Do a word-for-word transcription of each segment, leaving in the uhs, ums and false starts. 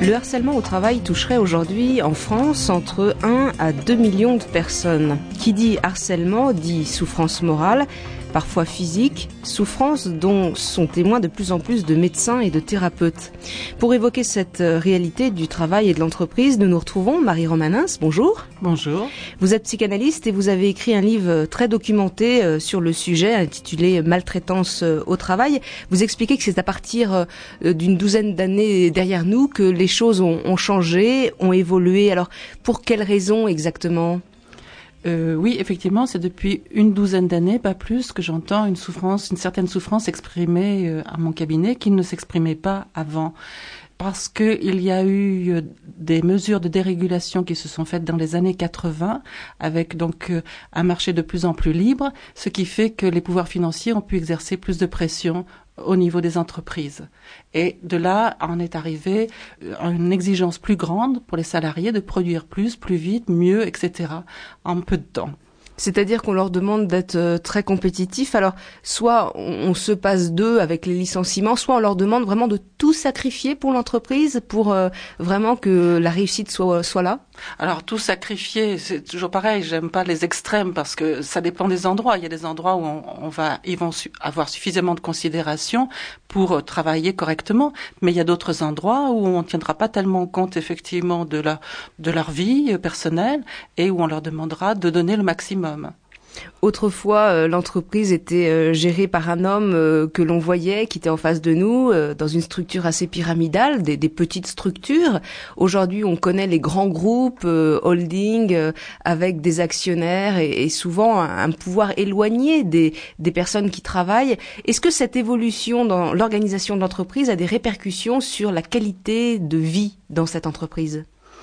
Le harcèlement au travail toucherait aujourd'hui en France entre un à deux millions de personnes. Qui dit harcèlement dit souffrance morale, parfois physique, souffrance dont sont témoins de plus en plus de médecins et de thérapeutes. Pour évoquer cette réalité du travail et de l'entreprise, nous nous retrouvons Marie Romanens, bonjour. Bonjour. Vous êtes psychanalyste et vous avez écrit un livre très documenté sur le sujet intitulé « Maltraitance au travail ». Vous expliquez que c'est à partir d'une douzaine d'années derrière nous que les choses ont, ont changé, ont évolué. Alors, pour quelles raisons exactement ? Euh, oui, effectivement, c'est depuis une douzaine d'années, pas plus, que j'entends une souffrance, une certaine souffrance exprimée euh, à mon cabinet qui ne s'exprimait pas avant. Parce que il y a eu euh, des mesures de dérégulation qui se sont faites dans les années quatre-vingts, avec donc euh, un marché de plus en plus libre, ce qui fait que les pouvoirs financiers ont pu exercer plus de pression au niveau des entreprises. Et de là en est arrivé une exigence plus grande pour les salariés de produire plus, plus vite, mieux, et cetera en peu de temps. C'est-à-dire qu'on leur demande d'être très compétitifs. Alors, soit on se passe d'eux avec les licenciements, soit on leur demande vraiment de tout sacrifier pour l'entreprise, pour euh, vraiment que la réussite soit, soit là. Alors, tout sacrifier, c'est toujours pareil. J'aime pas les extrêmes parce que ça dépend des endroits. Il y a des endroits où on, on va, ils vont su, avoir suffisamment de considération pour travailler correctement. Mais il y a d'autres endroits où on ne tiendra pas tellement compte, effectivement, de la, de leur vie personnelle et où on leur demandera de donner le maximum. Autrefois, euh, l'entreprise était euh, gérée par un homme euh, que l'on voyait, qui était en face de nous, euh, dans une structure assez pyramidale, des, des petites structures. Aujourd'hui, on connaît les grands groupes, euh, holding, euh, avec des actionnaires et, et souvent un, un pouvoir éloigné des, des personnes qui travaillent. Est-ce que cette évolution dans l'organisation de l'entreprise a des répercussions sur la qualité de vie dans cette entreprise ?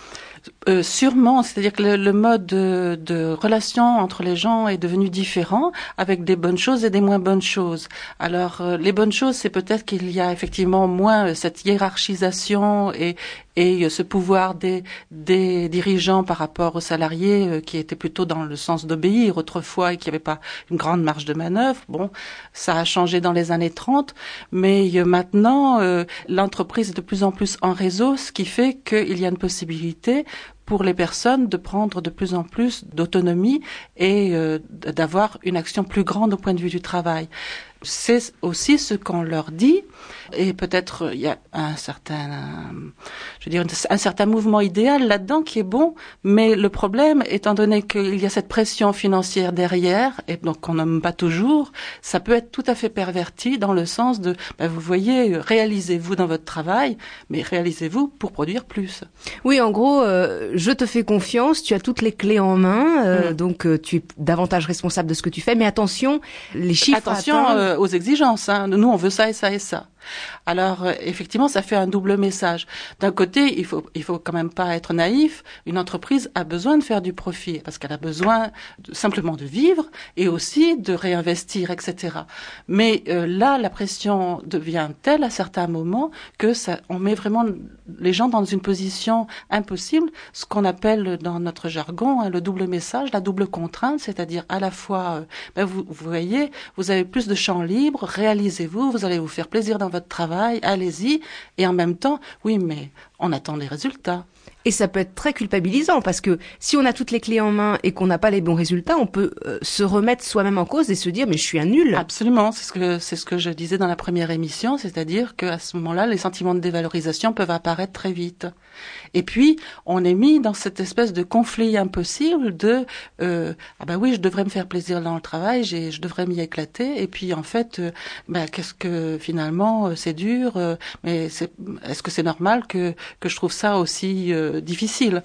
Euh, sûrement, c'est-à-dire que le, le mode de, de relation entre les gens est devenu différent, avec des bonnes choses et des moins bonnes choses. Alors, euh, les bonnes choses, c'est peut-être qu'il y a effectivement moins euh, cette hiérarchisation et, et euh, ce pouvoir des, des dirigeants par rapport aux salariés euh, qui étaient plutôt dans le sens d'obéir autrefois et qui n'avaient pas une grande marge de manœuvre. Bon, ça a changé dans les années trente, mais euh, maintenant, euh, l'entreprise est de plus en plus en réseau, ce qui fait qu'il y a une possibilité pour les personnes de prendre de plus en plus d'autonomie et euh, d'avoir une action plus grande au point de vue du travail. C'est aussi ce qu'on leur dit, et peut-être il y a un certain, un, je veux dire, un certain mouvement idéal là-dedans qui est bon, mais le problème, étant donné qu'il y a cette pression financière derrière, et donc qu'on nomme pas toujours, ça peut être tout à fait perverti dans le sens de, ben vous voyez, réalisez-vous dans votre travail, mais réalisez-vous pour produire plus. Oui, en gros, euh, je te fais confiance, tu as toutes les clés en main, euh, mmh. donc euh, tu es davantage responsable de ce que tu fais, mais attention, les chiffres attention atteints... euh, aux exigences, hein. Nous, on veut ça et ça et ça. Alors, euh, effectivement, ça fait un double message. D'un côté, il faut, il faut quand même pas être naïf. Une entreprise a besoin de faire du profit parce qu'elle a besoin de, simplement de vivre et aussi de réinvestir, et cetera. Mais euh, là, la pression devient telle à certains moments que ça, on met vraiment les gens dans une position impossible, ce qu'on appelle dans notre jargon hein, le double message, la double contrainte, c'est-à-dire à la fois, euh, ben vous, vous voyez, vous avez plus de champ libre, réalisez-vous, vous allez vous faire plaisir dans votre travail, allez-y, et en même temps, oui, mais on attend des résultats. Et ça peut être très culpabilisant parce que si on a toutes les clés en main et qu'on n'a pas les bons résultats, on peut euh, se remettre soi-même en cause et se dire mais je suis un nul. Absolument, c'est ce que c'est ce que je disais dans la première émission, c'est-à-dire qu'à ce moment-là, les sentiments de dévalorisation peuvent apparaître très vite. Et puis, on est mis dans cette espèce de conflit impossible de euh, ah ben oui, je devrais me faire plaisir dans le travail, j'ai, je devrais m'y éclater. Et puis en fait, euh, ben qu'est-ce que finalement euh, c'est dur, euh, mais c'est, est-ce que c'est normal que que je trouve ça aussi euh, difficile?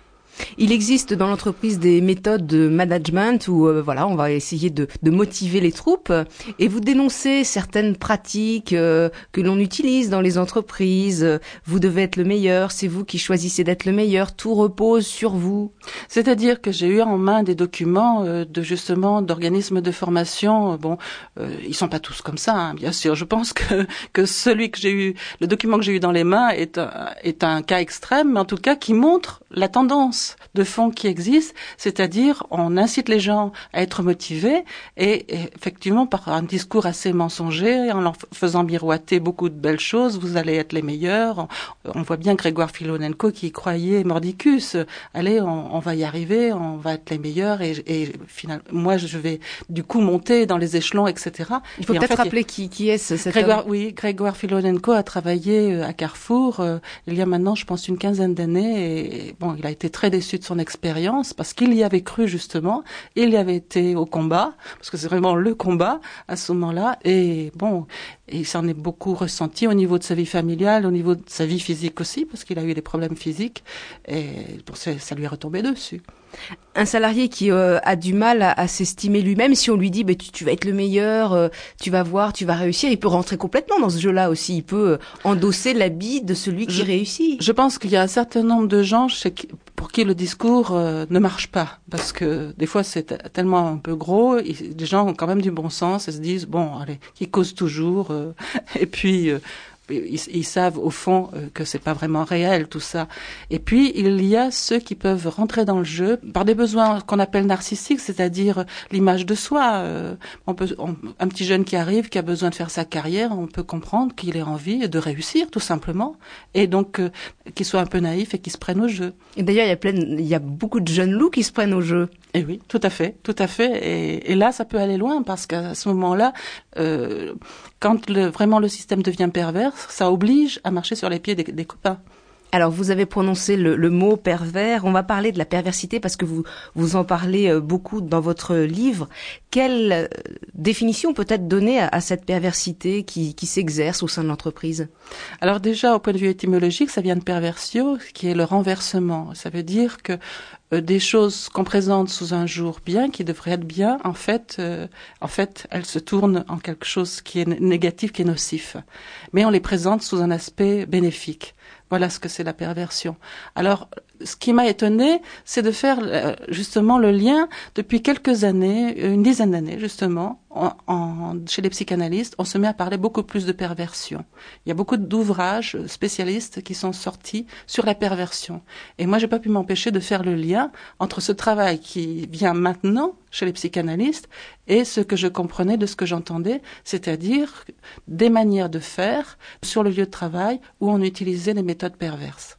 Il existe dans l'entreprise des méthodes de management où euh, voilà, on va essayer de, de motiver les troupes et vous dénoncez certaines pratiques euh, que l'on utilise dans les entreprises. Vous devez être le meilleur, c'est vous qui choisissez d'être le meilleur, tout repose sur vous. C'est-à-dire que j'ai eu en main des documents euh, de justement d'organismes de formation. Bon, euh, ils sont pas tous comme ça, hein, bien sûr. Je pense que que celui que j'ai eu, le document que j'ai eu dans les mains est un, est un cas extrême, mais en tout cas qui montre la tendance. sens de fond qui existe, c'est-à-dire on incite les gens à être motivés et, et effectivement par un discours assez mensonger, en leur faisant miroiter beaucoup de belles choses, vous allez être les meilleurs. On, on voit bien Grégoire Filonenko qui croyait mordicus, allez, on, on va y arriver, on va être les meilleurs et, et finalement, moi je vais du coup monter dans les échelons, et cetera. Il faut et peut-être en fait, rappeler qui, qui est ce, cet Grégoire, homme. oui, Grégoire Filonenko a travaillé à Carrefour euh, il y a maintenant, je pense, une quinzaine d'années. Et bon, il a été très déçu de son expérience parce qu'il y avait cru justement. Il y avait été au combat parce que c'est vraiment le combat à ce moment-là. Et bon, il s'en est beaucoup ressenti au niveau de sa vie familiale, au niveau de sa vie physique aussi, parce qu'il a eu des problèmes physiques. Et bon, ça lui est retombé dessus. Un salarié qui euh, a du mal à, à s'estimer lui-même, si on lui dit bah, tu, tu vas être le meilleur, euh, tu vas voir, tu vas réussir, il peut rentrer complètement dans ce jeu-là aussi. Il peut euh, endosser l'habit de celui qui je, réussit. Je pense qu'il y a un certain nombre de gens chez qui, pour qui le discours euh, ne marche pas, parce que des fois c'est t- tellement un peu gros. Et les gens ont quand même du bon sens et se disent bon, allez, qui cause toujours, euh, et puis. Euh, Ils, ils savent au fond euh, que c'est pas vraiment réel tout ça. Et puis il y a ceux qui peuvent rentrer dans le jeu par des besoins qu'on appelle narcissiques, c'est-à-dire l'image de soi. Euh, on peut, on, un petit jeune qui arrive, qui a besoin de faire sa carrière, on peut comprendre qu'il ait envie de réussir tout simplement, et donc euh, qu'il soit un peu naïf et qu'il se prenne au jeu. Et d'ailleurs il y a plein, il y a beaucoup de jeunes loups qui se prennent au jeu. Et oui, tout à fait, tout à fait. Et, et là, ça peut aller loin parce qu'à ce moment-là, euh, quand le, vraiment le système devient pervers, ça oblige à marcher sur les pieds des, des copains. Alors, vous avez prononcé le, le mot pervers. On va parler de la perversité parce que vous vous en parlez beaucoup dans votre livre. Quelle définition peut-être donner à, à cette perversité qui, qui s'exerce au sein de l'entreprise? Alors déjà, au point de vue étymologique, ça vient de perversio, qui est le renversement. Ça veut dire que euh, des choses qu'on présente sous un jour bien, qui devraient être bien, en fait, euh, en fait, elles se tournent en quelque chose qui est négatif, qui est nocif. Mais on les présente sous un aspect bénéfique. Voilà ce que c'est la perversion. Alors, ce qui m'a étonnée, c'est de faire euh, justement le lien depuis quelques années, une dizaine d'années justement, en, en, chez les psychanalystes, on se met à parler beaucoup plus de perversion. Il y a beaucoup d'ouvrages spécialistes qui sont sortis sur la perversion. Et moi, j'ai pas pu m'empêcher de faire le lien entre ce travail qui vient maintenant chez les psychanalystes et ce que je comprenais de ce que j'entendais, c'est-à-dire des manières de faire sur le lieu de travail où on utilisait les méthodes perverses.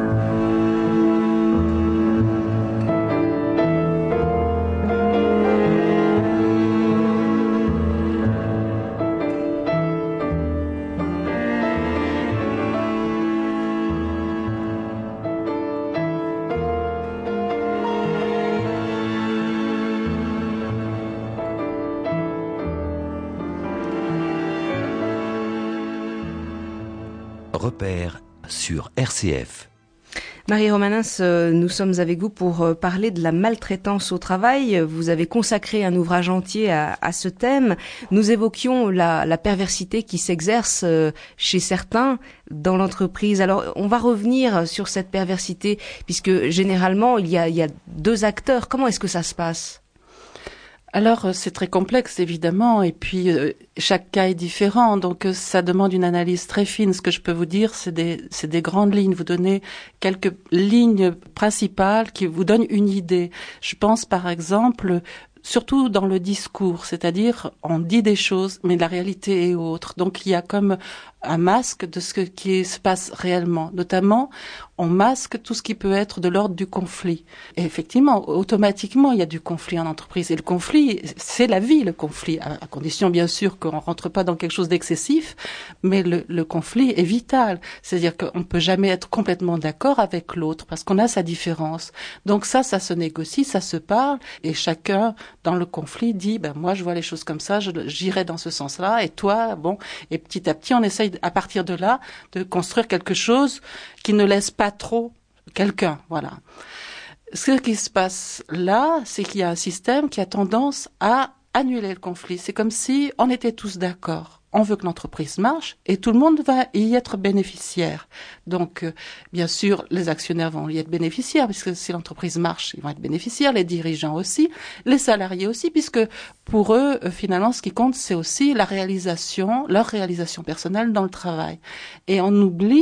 Repère sur R C F. Marie Romanens, nous sommes avec vous pour parler de la maltraitance au travail. Vous avez consacré un ouvrage entier à, à ce thème. Nous évoquions la, la perversité qui s'exerce chez certains dans l'entreprise. Alors, on va revenir sur cette perversité, puisque généralement, il y a, il y a deux acteurs. Comment est-ce que ça se passe ? Alors, c'est très complexe, évidemment, et puis euh, chaque cas est différent, donc euh, ça demande une analyse très fine. Ce que je peux vous dire, c'est des, c'est des grandes lignes, vous donner quelques lignes principales qui vous donnent une idée. Je pense, par exemple, surtout dans le discours, c'est-à-dire on dit des choses, mais la réalité est autre. Donc, il y a comme un masque de ce qui se passe réellement. Notamment, on masque tout ce qui peut être de l'ordre du conflit. Et effectivement, automatiquement, il y a du conflit en entreprise. Et le conflit, c'est la vie, le conflit, à condition bien sûr qu'on ne rentre pas dans quelque chose d'excessif, mais le, le conflit est vital. C'est-à-dire qu'on ne peut jamais être complètement d'accord avec l'autre parce qu'on a sa différence. Donc ça, ça se négocie, ça se parle, et chacun, dans le conflit, dit, ben moi, je vois les choses comme ça, je, j'irai dans ce sens-là, et toi, bon, et petit à petit, on essaye à partir de là, de construire quelque chose qui ne laisse pas trop quelqu'un, voilà. Ce qui se passe là, c'est qu'il y a un système qui a tendance à annuler le conflit. C'est comme si on était tous d'accord. On veut que l'entreprise marche et tout le monde va y être bénéficiaire. Donc, euh, bien sûr, les actionnaires vont y être bénéficiaires puisque si l'entreprise marche, ils vont être bénéficiaires, les dirigeants aussi, les salariés aussi, puisque pour eux, euh, finalement, ce qui compte, c'est aussi la réalisation, leur réalisation personnelle dans le travail. Et on oublie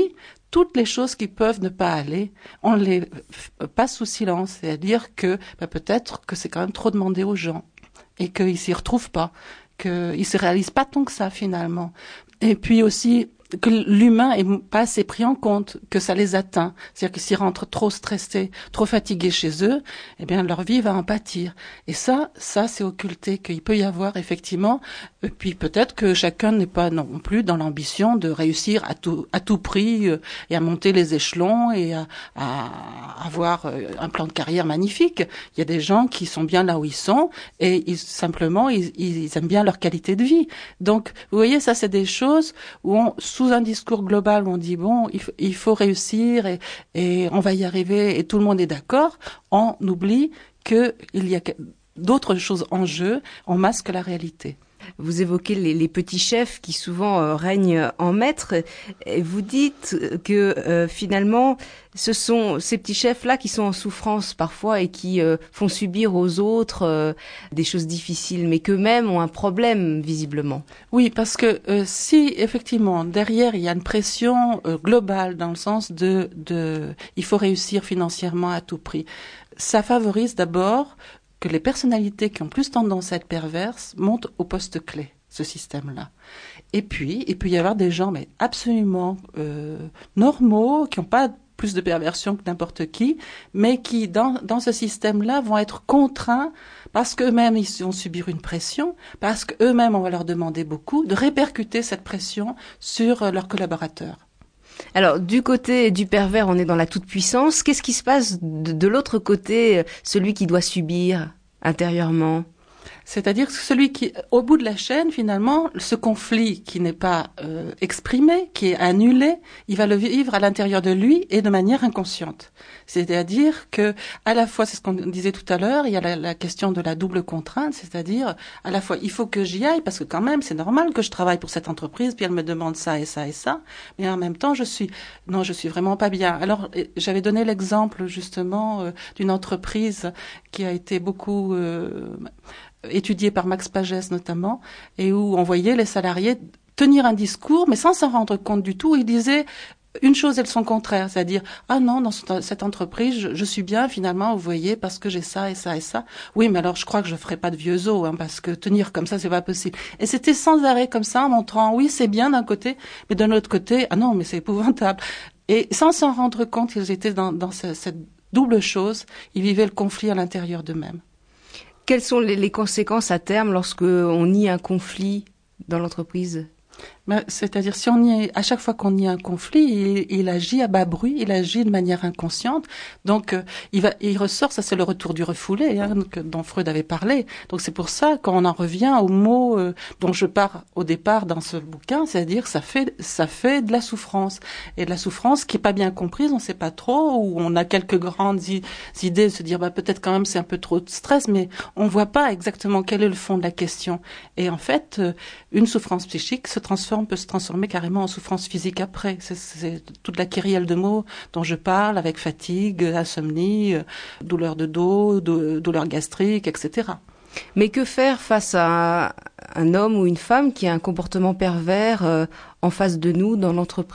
toutes les choses qui peuvent ne pas aller, on les passe sous silence. C'est-à-dire que bah, peut-être que c'est quand même trop demandé aux gens et qu'ils s'y retrouvent pas, qu'ils se réalisent pas tant que ça finalement. Et puis aussi que l'humain est pas assez pris en compte, que ça les atteint. C'est-à-dire que s'ils rentrent trop stressés, trop fatigués chez eux, eh bien leur vie va en pâtir. Et ça, ça c'est occulté, qu'il peut y avoir effectivement. Et puis peut-être que chacun n'est pas non plus dans l'ambition de réussir à tout à tout prix euh, et à monter les échelons et à, à avoir euh, un plan de carrière magnifique. Il y a des gens qui sont bien là où ils sont et ils, simplement ils, ils aiment bien leur qualité de vie. Donc vous voyez, ça c'est des choses où on sous un discours global où on dit bon, il faut, il faut réussir et, et on va y arriver et tout le monde est d'accord, on oublie qu'il y a d'autres choses en jeu, on masque la réalité. Vous évoquez les, les petits chefs qui souvent euh, règnent en maître. Et vous dites que euh, finalement, ce sont ces petits chefs-là qui sont en souffrance parfois et qui euh, font subir aux autres euh, des choses difficiles, mais qu'eux-mêmes ont un problème visiblement. Oui, parce que euh, si effectivement derrière il y a une pression euh, globale dans le sens de, de, il faut réussir financièrement à tout prix, ça favorise d'abord que les personnalités qui ont plus tendance à être perverses montent au poste clé, ce système-là. Et puis, il peut y avoir des gens mais absolument euh, normaux, qui n'ont pas plus de perversion que n'importe qui, mais qui, dans, dans ce système-là, vont être contraints, parce qu'eux-mêmes, ils vont subir une pression, parce qu'eux-mêmes, on va leur demander beaucoup, de répercuter cette pression sur euh, leurs collaborateurs. Alors, du côté du pervers, on est dans la toute-puissance. Qu'est-ce qui se passe de, de l'autre côté, celui qui doit subir intérieurement ? C'est-à-dire que celui qui, au bout de la chaîne, finalement, ce conflit qui n'est pas euh, exprimé, qui est annulé, il va le vivre à l'intérieur de lui et de manière inconsciente. C'est-à-dire que, à la fois, c'est ce qu'on disait tout à l'heure, il y a la, la question de la double contrainte, c'est-à-dire, à la fois, il faut que j'y aille, parce que quand même, c'est normal que je travaille pour cette entreprise, puis elle me demande ça et ça et ça, mais en même temps, je suis, non, je suis vraiment pas bien. Alors, j'avais donné l'exemple, justement, euh, d'une entreprise qui a été beaucoup euh, étudié par Max Pagès notamment, et où on voyait les salariés tenir un discours, mais sans s'en rendre compte du tout. Ils disaient une chose et son contraire, c'est-à-dire « Ah non, dans cette entreprise, je, je suis bien finalement, vous voyez, parce que j'ai ça et ça et ça. Oui, mais alors je crois que je ferai pas de vieux os, hein, parce que tenir comme ça, c'est pas possible. » Et c'était sans arrêt comme ça, en montrant « Oui, c'est bien d'un côté, mais d'un autre côté, ah non, mais c'est épouvantable. » Et sans s'en rendre compte, ils étaient dans, dans ce, cette double chose, ils vivaient le conflit à l'intérieur d'eux-mêmes. Quelles sont les, les conséquences à terme lorsque on nie un conflit dans l'entreprise ? Ben, c'est-à-dire, si on y est, à chaque fois qu'on y a un conflit, il, il agit à bas bruit, il agit de manière inconsciente. Donc, euh, il va, il ressort, ça c'est le retour du refoulé, hein, que, dont Freud avait parlé. Donc, c'est pour ça qu'on en revient au mot euh, dont je pars au départ dans ce bouquin, c'est-à-dire, ça fait, ça fait de la souffrance. Et de la souffrance qui est pas bien comprise, on ne sait pas trop, ou on a quelques grandes i- idées de se dire, bah, peut-être quand même c'est un peu trop de stress, mais on voit pas exactement quel est le fond de la question. Et en fait, euh, une souffrance psychique se transforme, peut se transformer carrément en souffrance physique après. C'est, c'est toute la kyrielle de mots dont je parle, avec fatigue, insomnie, douleur de dos, do, douleur gastrique, et cetera. Mais que faire face à un homme ou une femme qui a un comportement pervers euh, en face de nous dans l'entreprise ?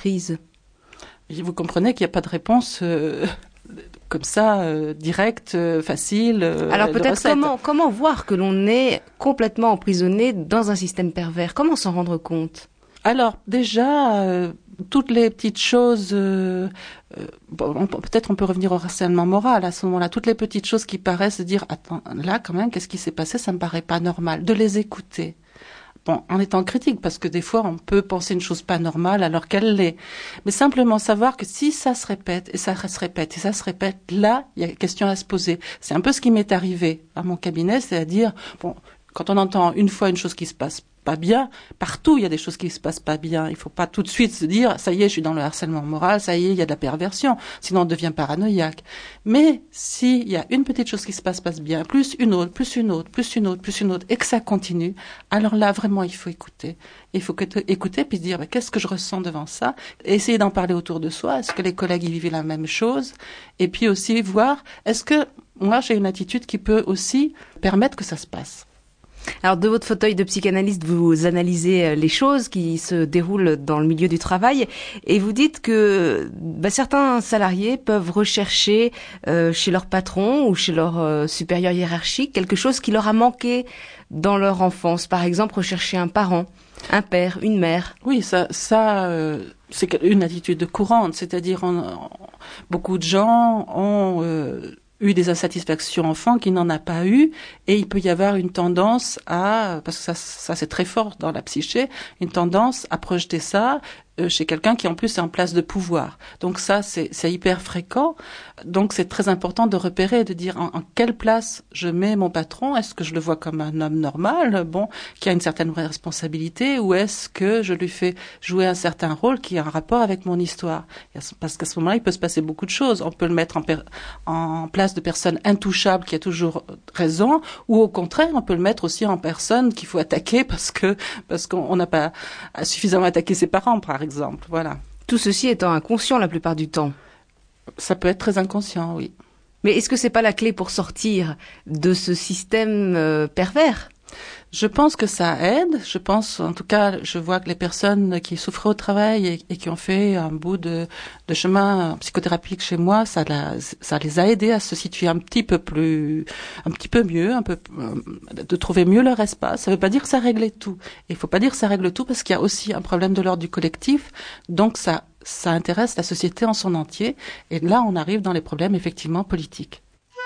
Et vous comprenez qu'il n'y a pas de réponse euh, comme ça, euh, directe, euh, facile. Euh, Alors peut-être comment, comment voir que l'on est complètement emprisonné dans un système pervers ? Comment s'en rendre compte ? Alors déjà, euh, toutes les petites choses, euh, euh, bon, on, peut-être on peut revenir au harcèlement moral à ce moment-là, toutes les petites choses qui paraissent se dire, attends, là quand même, qu'est-ce qui s'est passé, ça me paraît pas normal, de les écouter. Bon, en étant critique, parce que des fois on peut penser une chose pas normale alors qu'elle l'est. Mais simplement savoir que si ça se répète, et ça se répète, et ça se répète, là, il y a une question à se poser. C'est un peu ce qui m'est arrivé à mon cabinet, c'est-à-dire, bon, quand on entend une fois une chose qui se passe pas bien, partout il y a des choses qui se passent pas bien. Il faut pas tout de suite se dire, ça y est, je suis dans le harcèlement moral, ça y est, il y a de la perversion, sinon on devient paranoïaque. Mais s'il y a une petite chose qui se passe, passe bien, plus une autre, plus une autre, plus une autre, plus une autre, et que ça continue, alors là, vraiment, il faut écouter. Il faut que écouter puis se dire, bah, qu'est-ce que je ressens devant ça? Et essayer d'en parler autour de soi. Est-ce que les collègues y vivaient la même chose? Et puis aussi voir, est-ce que moi, j'ai une attitude qui peut aussi permettre que ça se passe? Alors, de votre fauteuil de psychanalyste, vous analysez les choses qui se déroulent dans le milieu du travail et vous dites que bah, certains salariés peuvent rechercher euh, chez leur patron ou chez leur euh, supérieur hiérarchique quelque chose qui leur a manqué dans leur enfance. Par exemple, rechercher un parent, un père, une mère. Oui, ça, ça euh, c'est une attitude courante. C'est-à-dire, on, on, beaucoup de gens ont... Euh, eu des insatisfactions enfants qui n'en a pas eu, et il peut y avoir une tendance à, parce que ça, ça c'est très fort dans la psyché, une tendance à projeter ça euh, chez quelqu'un qui en plus est en place de pouvoir. Donc ça, c'est, c'est hyper fréquent. Donc c'est très important de repérer, de dire en, en quelle place je mets mon patron. Est-ce que je le vois comme un homme normal, bon, qui a une certaine responsabilité, ou est-ce que je lui fais jouer un certain rôle qui a un rapport avec mon histoire? Parce qu'à ce moment-là, il peut se passer beaucoup de choses. On peut le mettre en, per- en place de personne intouchable qui a toujours raison, ou au contraire, on peut le mettre aussi en personne qu'il faut attaquer parce que parce qu'on n'a pas suffisamment attaqué ses parents, par exemple. Voilà. Tout ceci étant inconscient la plupart du temps. Ça peut être très inconscient, oui. Mais est-ce que c'est pas la clé pour sortir de ce système euh, pervers ? Je pense que ça aide. Je pense, en tout cas, je vois que les personnes qui souffraient au travail et, et qui ont fait un bout de, de chemin psychothérapique chez moi, ça, la, ça les a aidés à se situer un petit peu plus, un petit peu mieux, un peu, de trouver mieux leur espace. Ça ne veut pas dire que ça règle tout. Il ne faut pas dire que ça règle tout parce qu'il y a aussi un problème de l'ordre du collectif. Donc ça, ça intéresse la société en son entier. Et là, on arrive dans les problèmes effectivement politiques.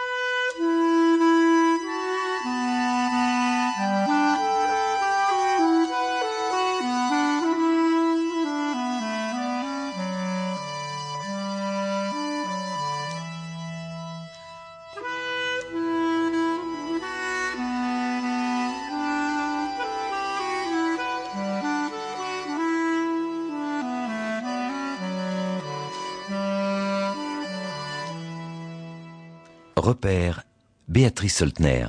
Repère, Béatrice Soltner.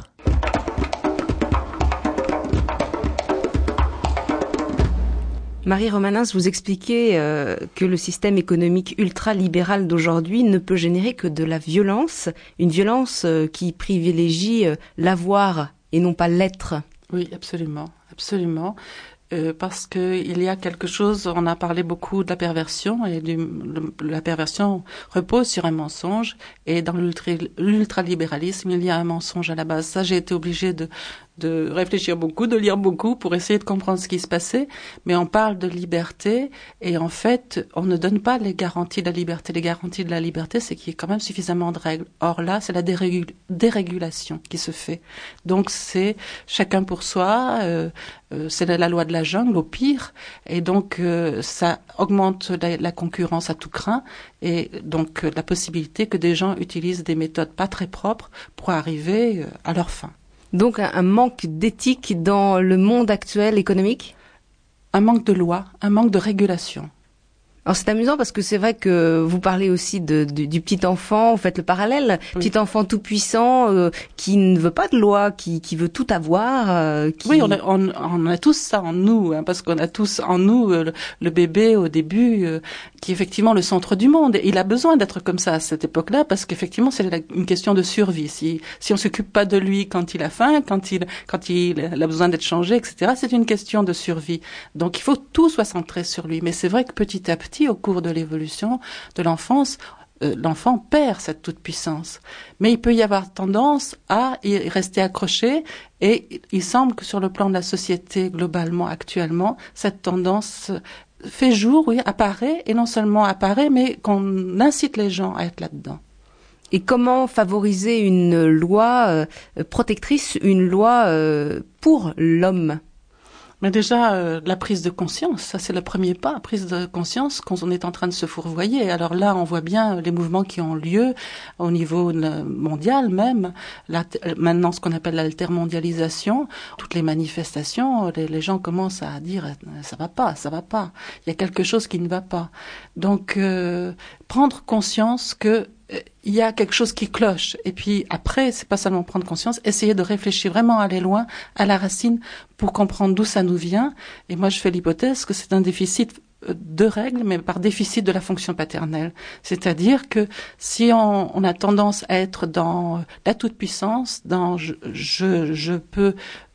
Marie Romanens, vous expliquez euh, que le système économique ultra-libéral d'aujourd'hui ne peut générer que de la violence, une violence euh, qui privilégie euh, l'avoir et non pas l'être. Oui, absolument, absolument. Euh, parce que il y a quelque chose, on a parlé beaucoup de la perversion, et du, le, la perversion repose sur un mensonge, et dans l'ultra, l'ultralibéralisme, il y a un mensonge à la base. Ça, j'ai été obligée de, de réfléchir beaucoup, de lire beaucoup pour essayer de comprendre ce qui se passait, mais on parle de liberté, et en fait, on ne donne pas les garanties de la liberté. Les garanties de la liberté, c'est qu'il y ait quand même suffisamment de règles. Or là, c'est la dérégul- dérégulation qui se fait. Donc c'est chacun pour soi, euh, euh, c'est la loi de la jungle au pire, et donc euh, ça augmente la, la concurrence à tout crin, et donc euh, la possibilité que des gens utilisent des méthodes pas très propres pour arriver euh, à leur fin. Donc un, un manque d'éthique dans le monde actuel économique ? Un manque de loi, un manque de régulation. Alors c'est amusant parce que c'est vrai que vous parlez aussi de, de, du petit enfant, vous faites le parallèle, oui. Petit enfant tout puissant euh, qui ne veut pas de loi, qui, qui veut tout avoir. Euh, qui... Oui, on a, on, on a tous ça en nous, hein, parce qu'on a tous en nous euh, le, le bébé au début euh, qui est effectivement le centre du monde. Et il a besoin d'être comme ça à cette époque-là parce qu'effectivement c'est la, une question de survie. Si, si on s'occupe pas de lui quand il a faim, quand il, quand il a besoin d'être changé, et cetera, c'est une question de survie. Donc il faut que tout soit centré sur lui. Mais c'est vrai que petit à petit, au cours de l'évolution de l'enfance, euh, l'enfant perd cette toute-puissance. Mais il peut y avoir tendance à y rester accroché, et il semble que sur le plan de la société globalement actuellement, cette tendance fait jour, oui, apparaît, et non seulement apparaît, mais qu'on incite les gens à être là-dedans. Et comment favoriser une loi euh, protectrice, une loi euh, pour l'homme ? Mais déjà, euh, la prise de conscience, ça c'est le premier pas, la prise de conscience qu'on est en train de se fourvoyer. Alors là, on voit bien les mouvements qui ont lieu au niveau mondial même, la, maintenant ce qu'on appelle l'altermondialisation, toutes les manifestations, les, les gens commencent à dire « ça va pas, ça va pas, il y a quelque chose qui ne va pas ». Donc, euh, prendre conscience que il y a quelque chose qui cloche. Et puis après, c'est pas seulement prendre conscience, essayer de réfléchir vraiment, aller loin, à la racine, pour comprendre d'où ça nous vient. Et moi, je fais l'hypothèse que c'est un déficit de règles, mais par déficit de la fonction paternelle. C'est-à-dire que si on, on a tendance à être dans la toute-puissance, dans je, je, je peux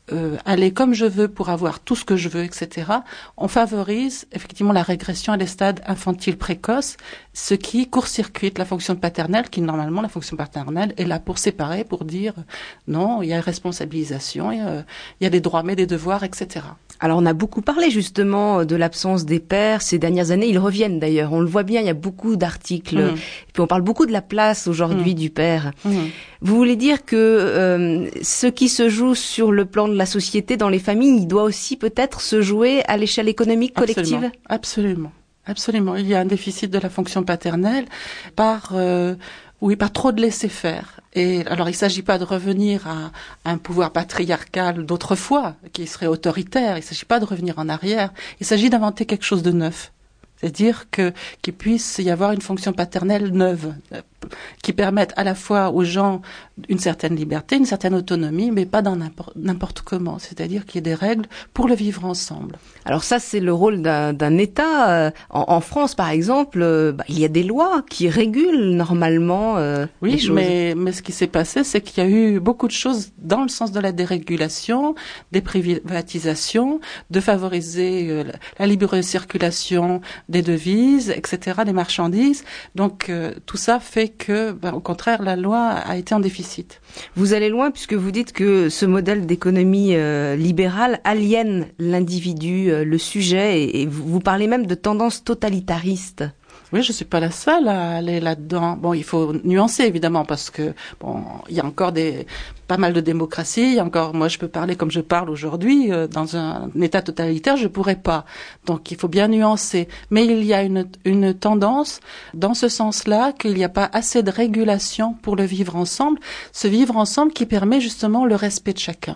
euh, aller comme je veux pour avoir tout ce que je veux, et cetera, on favorise effectivement la régression à des stades infantiles précoces, ce qui court-circuite la fonction paternelle, qui normalement, la fonction paternelle est là pour séparer, pour dire non, il y a responsabilisation, il y a, il y a des droits mais des devoirs, et cetera. Alors on a beaucoup parlé justement de l'absence des pères ces dernières années, ils reviennent d'ailleurs, on le voit bien, il y a beaucoup d'articles, mmh. et puis on parle beaucoup de la place aujourd'hui mmh. du père. Mmh. Vous voulez dire que euh, ce qui se joue sur le plan de la société, dans les familles, il doit aussi peut-être se jouer à l'échelle économique collective ? Absolument, absolument, absolument. Il y a un déficit de la fonction paternelle par... Euh, Oui, pas trop de laisser faire. Et alors, il s'agit pas de revenir à, à un pouvoir patriarcal d'autrefois, qui serait autoritaire. Il s'agit pas de revenir en arrière. Il s'agit d'inventer quelque chose de neuf. C'est-à-dire que qu'il puisse y avoir une fonction paternelle neuve, qui permette à la fois aux gens une certaine liberté, une certaine autonomie, mais pas dans n'importe, n'importe comment. C'est-à-dire qu'il y ait des règles pour le vivre ensemble. Alors ça, c'est le rôle d'un, d'un État. En, en France, par exemple, euh, bah, il y a des lois qui régulent normalement euh, oui, les choses. mais mais ce qui s'est passé, c'est qu'il y a eu beaucoup de choses dans le sens de la dérégulation, des privatisations, de favoriser euh, la libre circulation des devises, et cetera, des marchandises. Donc euh, tout ça fait que, ben, au contraire, la loi a été en déficit. Vous allez loin puisque vous dites que ce modèle d'économie euh, libérale aliène l'individu, euh, le sujet, et, et vous, vous parlez même de tendance totalitariste. Oui, je suis pas la seule à aller là-dedans. Bon, il faut nuancer évidemment parce que bon, il y a encore des pas mal de démocratie. Il y a encore, moi, je peux parler comme je parle aujourd'hui euh, dans un, un État totalitaire, je pourrais pas. Donc, il faut bien nuancer. Mais il y a une une tendance dans ce sens-là qu'il n'y a pas assez de régulation pour le vivre ensemble. Ce vivre ensemble qui permet justement le respect de chacun.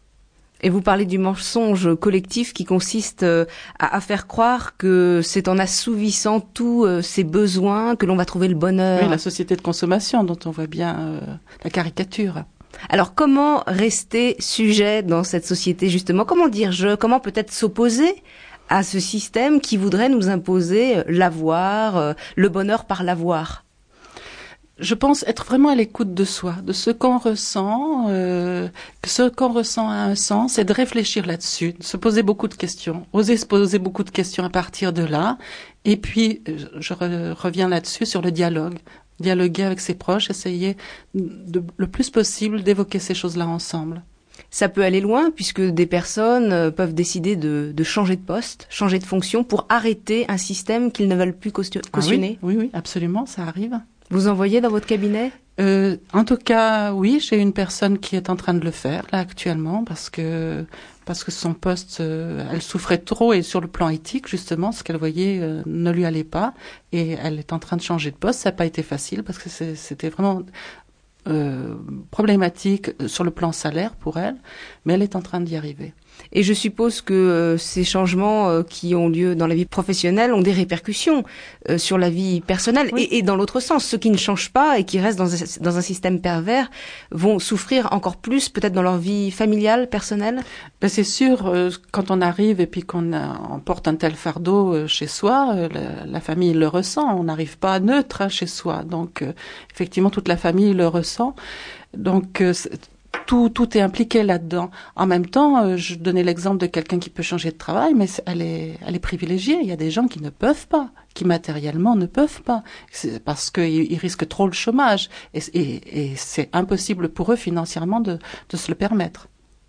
Et vous parlez du mensonge collectif qui consiste euh, à, à faire croire que c'est en assouvissant tous euh, ses besoins que l'on va trouver le bonheur. Oui, la société de consommation dont on voit bien euh, la caricature. Alors comment rester sujet dans cette société justement ? Comment dire je ? Comment peut-être s'opposer à ce système qui voudrait nous imposer l'avoir, euh, le bonheur par l'avoir ? Je pense être vraiment à l'écoute de soi, de ce qu'on ressent, euh, que ce qu'on ressent a un sens, et de réfléchir là-dessus, de se poser beaucoup de questions, oser se poser beaucoup de questions à partir de là. Et puis, je re- reviens là-dessus sur le dialogue, dialoguer avec ses proches, essayer de, le plus possible d'évoquer ces choses-là ensemble. Ça peut aller loin puisque des personnes peuvent décider de, de changer de poste, changer de fonction pour arrêter un système qu'ils ne veulent plus cautionner. Ah oui, oui, oui, absolument, ça arrive. Vous en voyez dans votre cabinet ? euh, En tout cas, oui, j'ai une personne qui est en train de le faire là actuellement parce que parce que son poste, euh, elle souffrait trop et sur le plan éthique justement, ce qu'elle voyait euh, ne lui allait pas et elle est en train de changer de poste. Ça n'a pas été facile parce que c'est, c'était vraiment euh, problématique sur le plan salaire pour elle, mais elle est en train d'y arriver. Et je suppose que euh, ces changements euh, qui ont lieu dans la vie professionnelle ont des répercussions euh, sur la vie personnelle. Oui. Et, et dans l'autre sens, ceux qui ne changent pas et qui restent dans, dans un système pervers vont souffrir encore plus, peut-être dans leur vie familiale, personnelle. Ben c'est sûr, euh, quand on arrive et puis qu'on a, on porte un tel fardeau euh, chez soi, euh, la, la famille le ressent. On n'arrive pas neutre hein, chez soi. Donc, euh, effectivement, toute la famille le ressent. Donc, euh, Tout, tout est impliqué là-dedans. En même temps, euh, je donnais l'exemple de quelqu'un qui peut changer de travail, mais elle est, elle est privilégiée. Il y a des gens qui ne peuvent pas, qui matériellement ne peuvent pas, c'est parce qu'ils ils risquent trop le chômage. Et, et, et c'est impossible pour eux financièrement de, de se le permettre.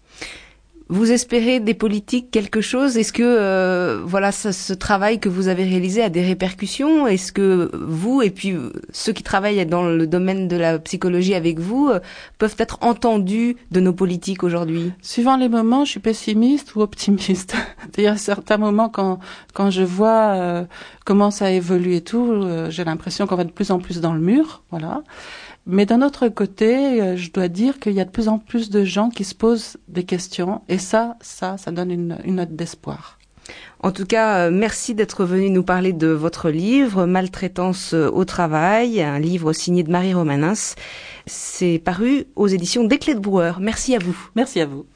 Vous espérez des politiques quelque chose ? Est-ce que euh, voilà ce, ce travail que vous avez réalisé a des répercussions ? Est-ce que vous et puis ceux qui travaillent dans le domaine de la psychologie avec vous euh, peuvent être entendus de nos politiques aujourd'hui ? Suivant les moments, je suis pessimiste ou optimiste. Il y a certains moments quand quand je vois euh, comment ça évolue et tout, euh, j'ai l'impression qu'on va de plus en plus dans le mur, voilà. Mais d'un autre côté, je dois dire qu'il y a de plus en plus de gens qui se posent des questions. Et ça, ça, ça donne une, une note d'espoir. En tout cas, merci d'être venu nous parler de votre livre, Maltraitance au travail, un livre signé de Marie Romanens. C'est paru aux éditions des Clés de Brouwer. Merci à vous. Merci à vous.